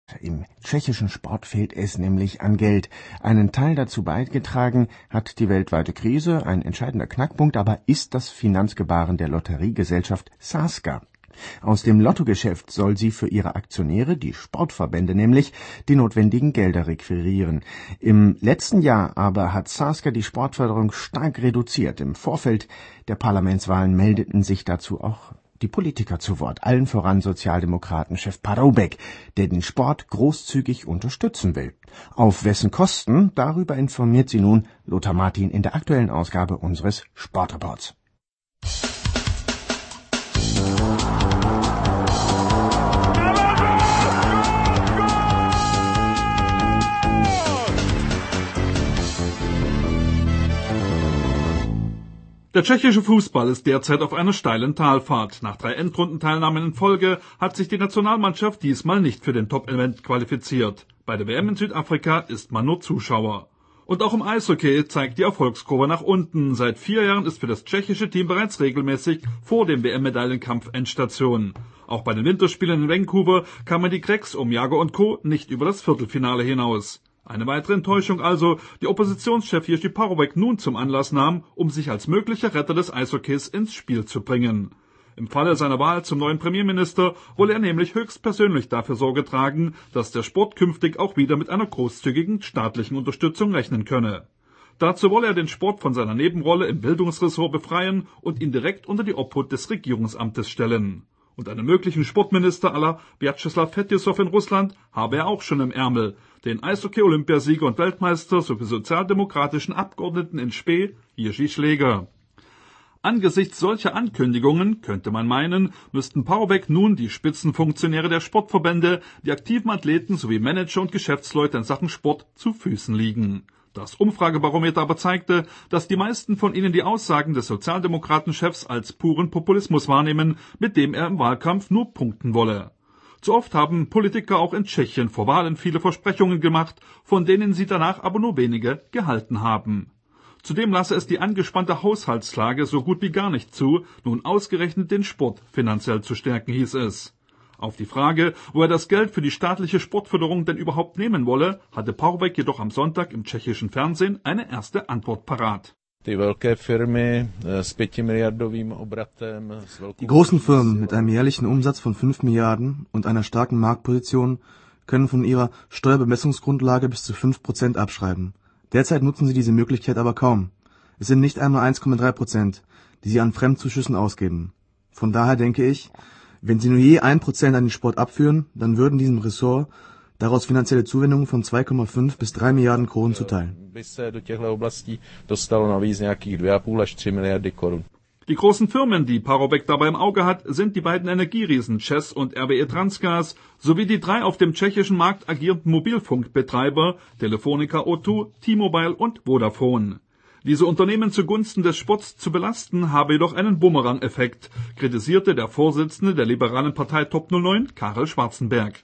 Im tschechischen Sport fehlt es nämlich an Geld. Einen Teil dazu beigetragen hat die weltweite Krise, ein entscheidender Knackpunkt aber ist das Finanzgebaren der Lotteriegesellschaft Sazka. Aus dem Lottogeschäft soll sie für ihre Aktionäre, die Sportverbände nämlich, die notwendigen Gelder requirieren. Im letzten Jahr aber hat Sazka die Sportförderung stark reduziert. Im Vorfeld der Parlamentswahlen meldeten sich dazu auch die Politiker zu Wort, allen voran Sozialdemokratenchef Paroubek, der den Sport großzügig unterstützen will. Auf wessen Kosten? Darüber informiert sie nun Lothar Martin in der aktuellen Ausgabe unseres Sportreports. Der tschechische Fußball ist derzeit auf einer steilen Talfahrt. Nach 3 Endrundenteilnahmen in Folge hat sich die Nationalmannschaft diesmal nicht für den Top-Event qualifiziert. Bei der WM in Südafrika ist man nur Zuschauer. Und auch im Eishockey zeigt die Erfolgskurve nach unten. Seit 4 Jahren ist für das tschechische Team bereits regelmäßig vor dem WM-Medaillenkampf Endstation. Auch bei den Winterspielen in Vancouver kamen die Cracks um Jagr und Co. nicht über das Viertelfinale hinaus. Eine weitere Enttäuschung also, die Oppositionschef Jiří Paroubek nun zum Anlass nahm, um sich als möglicher Retter des Eishockeys ins Spiel zu bringen. Im Falle seiner Wahl zum neuen Premierminister wolle er nämlich höchstpersönlich dafür Sorge tragen, dass der Sport künftig auch wieder mit einer großzügigen staatlichen Unterstützung rechnen könne. Dazu wolle er den Sport von seiner Nebenrolle im Bildungsressort befreien und ihn direkt unter die Obhut des Regierungsamtes stellen. Und einen möglichen Sportminister à la Vyacheslav Fetisov in Russland habe er auch schon im Ärmel, den Eishockey-Olympiasieger und Weltmeister sowie sozialdemokratischen Abgeordneten in Spe, Jiří Schläger. Angesichts solcher Ankündigungen, könnte man meinen, müssten Paroubek nun die Spitzenfunktionäre der Sportverbände, die aktiven Athleten sowie Manager und Geschäftsleute in Sachen Sport zu Füßen liegen. Das Umfragebarometer aber zeigte, dass die meisten von ihnen die Aussagen des Sozialdemokratenchefs als puren Populismus wahrnehmen, mit dem er im Wahlkampf nur punkten wolle. Zu oft haben Politiker auch in Tschechien vor Wahlen viele Versprechungen gemacht, von denen sie danach aber nur wenige gehalten haben. Zudem lasse es die angespannte Haushaltslage so gut wie gar nicht zu, nun ausgerechnet den Sport finanziell zu stärken, hieß es. Auf die Frage, wo er das Geld für die staatliche Sportförderung denn überhaupt nehmen wolle, hatte Paroubek jedoch am Sonntag im tschechischen Fernsehen eine erste Antwort parat. Die großen Firmen mit einem jährlichen Umsatz von 5 Milliarden und einer starken Marktposition können von ihrer Steuerbemessungsgrundlage bis zu 5% abschreiben. Derzeit nutzen sie diese Möglichkeit aber kaum. Es sind nicht einmal 1,3%, die sie an Fremdzuschüssen ausgeben. Von daher denke ich, wenn sie nur je 1% an den Sport abführen, dann würden diesem Ressort daraus finanzielle Zuwendungen von 2,5 bis 3 Milliarden Kronen zuteil. Die großen Firmen, die Paroubek dabei im Auge hat, sind die beiden Energieriesen ČEZ und RWE Transgas sowie die 3 auf dem tschechischen Markt agierenden Mobilfunkbetreiber Telefonica O2, T-Mobile und Vodafone. Diese Unternehmen zugunsten des Sports zu belasten, habe jedoch einen Bumerang-Effekt, kritisierte der Vorsitzende der liberalen Partei Top 09, Karel Schwarzenberg.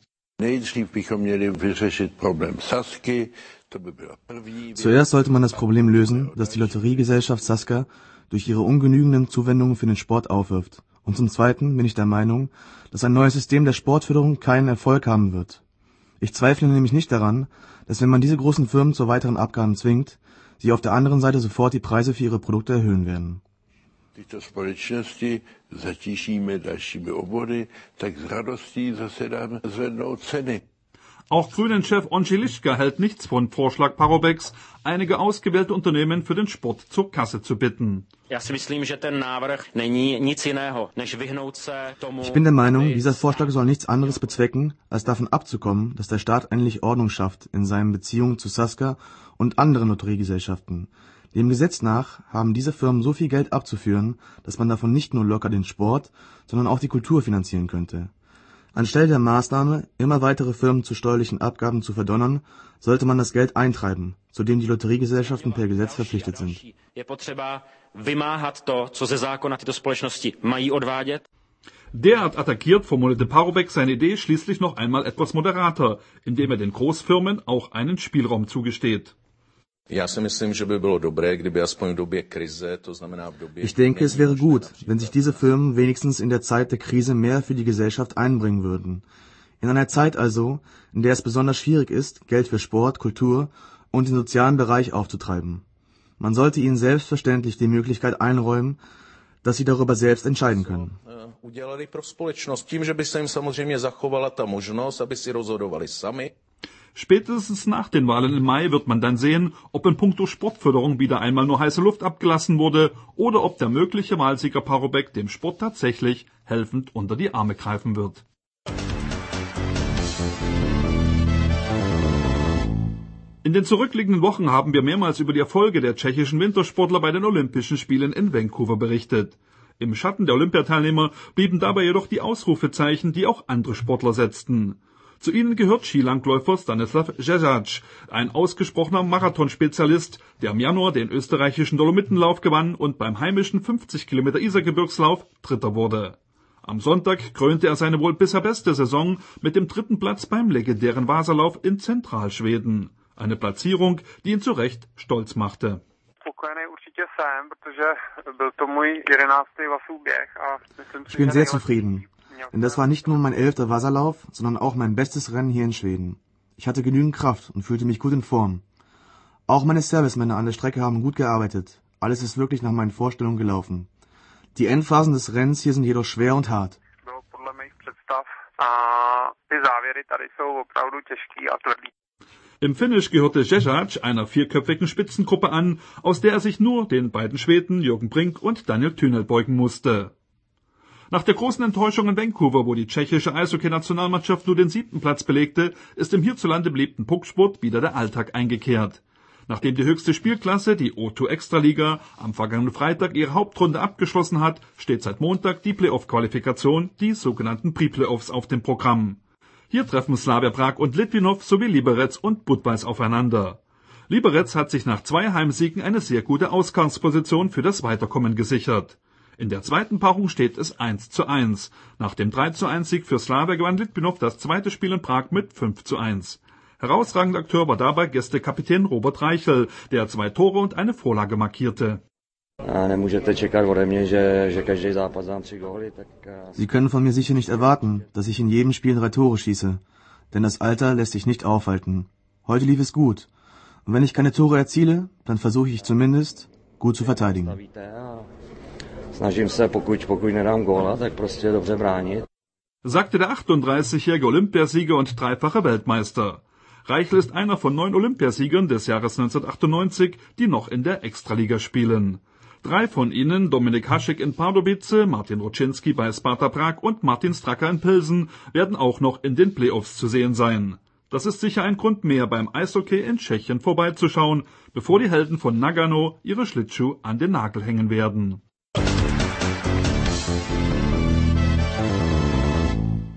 Zuerst sollte man das Problem lösen, dass die Lotteriegesellschaft Sazka durch ihre ungenügenden Zuwendungen für den Sport aufwirft. Und zum Zweiten bin ich der Meinung, dass ein neues System der Sportförderung keinen Erfolg haben wird. Ich zweifle nämlich nicht daran, dass wenn man diese großen Firmen zu weiteren Abgaben zwingt, sie auf der anderen Seite sofort die Preise für ihre Produkte erhöhen werden. Tyto společnosti zatížíme dalšími obory, tak s radostí zasedám zvednou ceny. Auch Grünen-Chef Ondřej Liška hält nichts von Vorschlag Paroubeks, einige ausgewählte Unternehmen für den Sport zur Kasse zu bitten. Ich bin der Meinung, dieser Vorschlag soll nichts anderes bezwecken, als davon abzukommen, dass der Staat endlich Ordnung schafft in seinen Beziehungen zu Sazka und anderen Lotteriegesellschaften. Dem Gesetz nach haben diese Firmen so viel Geld abzuführen, dass man davon nicht nur locker den Sport, sondern auch die Kultur finanzieren könnte. Anstelle der Maßnahme, immer weitere Firmen zu steuerlichen Abgaben zu verdonnern, sollte man das Geld eintreiben, zu dem die Lotteriegesellschaften per Gesetz verpflichtet sind. Derart attackiert formulierte Paroubek seine Idee schließlich noch einmal etwas moderater, indem er den Großfirmen auch einen Spielraum zugesteht. Ich denke, es wäre gut, wenn sich diese Firmen wenigstens in der Zeit der Krise mehr für die Gesellschaft einbringen würden. In einer Zeit also, in der es besonders schwierig ist, Geld für Sport, Kultur und den sozialen Bereich aufzutreiben. Man sollte ihnen selbstverständlich die Möglichkeit einräumen, dass sie darüber selbst entscheiden können. Udělali pro společnost tím, že by se jim samozřejmě zachovala ta možnost, aby si rozhodovali sami. Spätestens nach den Wahlen im Mai wird man dann sehen, ob in puncto Sportförderung wieder einmal nur heiße Luft abgelassen wurde oder ob der mögliche Wahlsieger Parubek dem Sport tatsächlich helfend unter die Arme greifen wird. In den zurückliegenden Wochen haben wir mehrmals über die Erfolge der tschechischen Wintersportler bei den Olympischen Spielen in Vancouver berichtet. Im Schatten der Olympiateilnehmer blieben dabei jedoch die Ausrufezeichen, die auch andere Sportler setzten. Zu ihnen gehört Skilangläufer Stanislav Žežáč, ein ausgesprochener Marathonspezialist, der im Januar den österreichischen Dolomitenlauf gewann und beim heimischen 50 Kilometer Isargebirgslauf Dritter wurde. Am Sonntag krönte er seine wohl bisher beste Saison mit dem 3. Platz beim legendären Vasalauf in Zentralschweden. Eine Platzierung, die ihn zu Recht stolz machte. Ich bin sehr zufrieden, denn das war nicht nur mein 11. Wasserlauf, sondern auch mein bestes Rennen hier in Schweden. Ich hatte genügend Kraft und fühlte mich gut in Form. Auch meine Servicemänner an der Strecke haben gut gearbeitet. Alles ist wirklich nach meinen Vorstellungen gelaufen. Die Endphasen des Rennens hier sind jedoch schwer und hart. Im Finish gehörte Žežáč einer 4-köpfigen Spitzengruppe an, aus der er sich nur den beiden Schweden Jürgen Brink und Daniel Thünel beugen musste. Nach der großen Enttäuschung in Vancouver, wo die tschechische Eishockey-Nationalmannschaft nur den 7. Platz belegte, ist im hierzulande beliebten Pucksport wieder der Alltag eingekehrt. Nachdem die höchste Spielklasse, die O2 Extraliga, am vergangenen Freitag ihre Hauptrunde abgeschlossen hat, steht seit Montag die Playoff-Qualifikation, die sogenannten Pre-Playoffs, auf dem Programm. Hier treffen Slavia Prag und Litvinov sowie Liberec und Budweis aufeinander. Liberec hat sich nach 2 Heimsiegen eine sehr gute Ausgangsposition für das Weiterkommen gesichert. In der zweiten Paarung steht es 1:1. Nach dem 3:1-Sieg für Slavia gewann Litvinov das zweite Spiel in Prag mit 5:1. Herausragender Akteur war dabei Gästekapitän Robert Reichel, der 2 Tore und eine Vorlage markierte. Sie können von mir sicher nicht erwarten, dass ich in jedem Spiel 3 Tore schieße, denn das Alter lässt sich nicht aufhalten. Heute lief es gut. Und wenn ich keine Tore erziele, dann versuche ich zumindest, gut zu verteidigen. Sagte der 38-jährige Olympiasieger und 3-fache Weltmeister. Reichel ist einer von 9 Olympiasiegern des Jahres 1998, die noch in der Extraliga spielen. 3 von ihnen, Dominik Hašek in Pardubice, Martin Ruczynski bei Sparta Prag und Martin Straka in Pilsen, werden auch noch in den Playoffs zu sehen sein. Das ist sicher ein Grund mehr, beim Eishockey in Tschechien vorbeizuschauen, bevor die Helden von Nagano ihre Schlittschuhe an den Nagel hängen werden.